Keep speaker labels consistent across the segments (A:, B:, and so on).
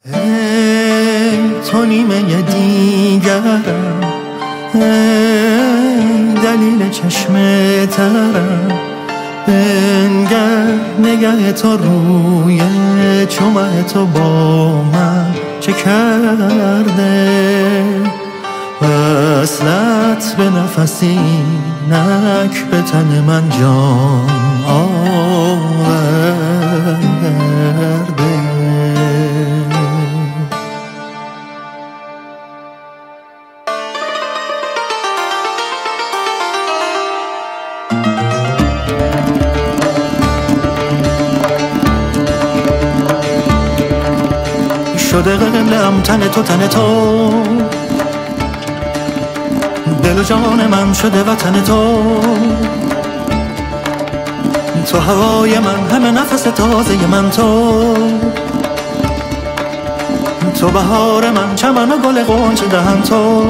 A: تو نیمه دیگرم، دلیل چشم ترم، بنگر نگه تو روی چومه تو با من چه کرده. وصلت به نفسی نک به تن من جان آورده. شده قبلم تن تو دل و جان من شده وطن تو هوای من، همه نفس تازه من تو بهار من، چمن و گل غنچه دهن تو.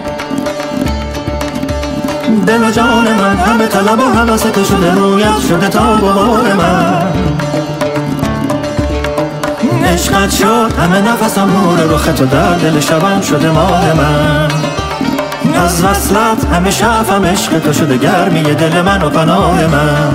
A: دل و جان من همه طلب و هوس تو شده، رویت شده تا بهار من. عشقت شد همه نفسم، نور رخ تو در دل شبم شده ماه من. از وصلت همه شعفم عشق تو شده، گرمی دل من و پناه من.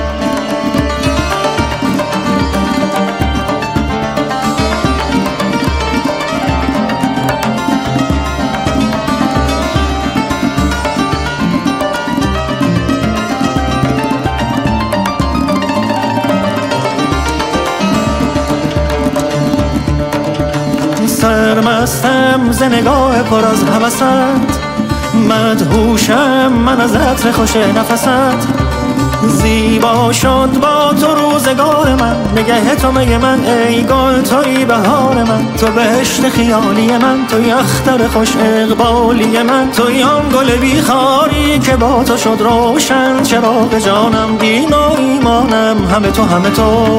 A: سرمستم ز نگاه پر از هوست، مدهوشم من از عطر خوش نفست. زیبا شد با تو روزگار من، نگه تو می من ای گل توی بهار من. تو بهشت خیالی من، توی اختر خوش اقبالی من. توی آن گل بیخاری که با تو شد روشن، چراغ جانم، دین و ایمانم، همه تو همه تو.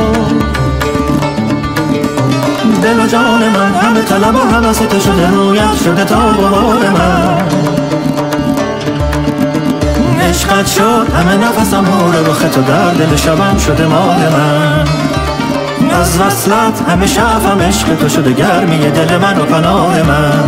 A: دل و جان من همه طلب و هوس تو شده، رویت شده تا بهار من. عشقت شد همه نفسم، نور رخ تو در دل شبم شده ماه من. از وصلت همه شعفم عشق تو شده، گرمی دل من و پناه من.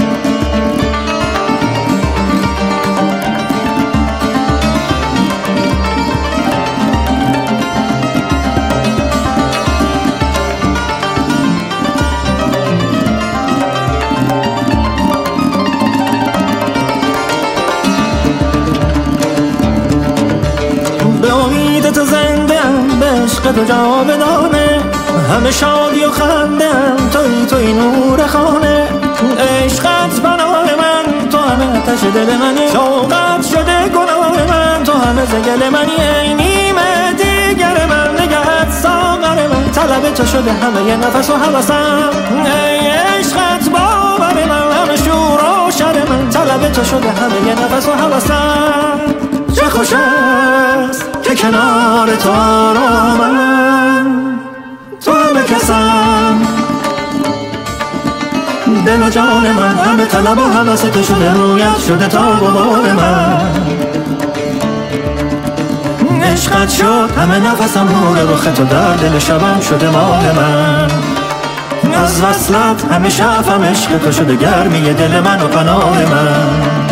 A: تو زنده‌ام، به عشق تو جاودانه، همه شادی و خنده‌ام، توی نور خانه. عشقت بنای من، تو همه آتش دل منی، شوقت شده گناه من، تو همه زگل منی. ای نیمه دیگر من، نگهت ساغر من، طلب تو شده همه نفس و هوسم. ای عشقت باور من، همه شور و شر من، طلب تو شده همه نفس و هوسم. چه خوش است که کنار تو آرامم، تو همه کسم. دل و جان من همه طلب و هوس تو شده، رویت شده تا بهار من. عشقت شد همه نفسم، نور رخ تو در دل شبم شده ماه من. از وصلت همه شعفم عشق تو شده، گرمی دل من و پناه من.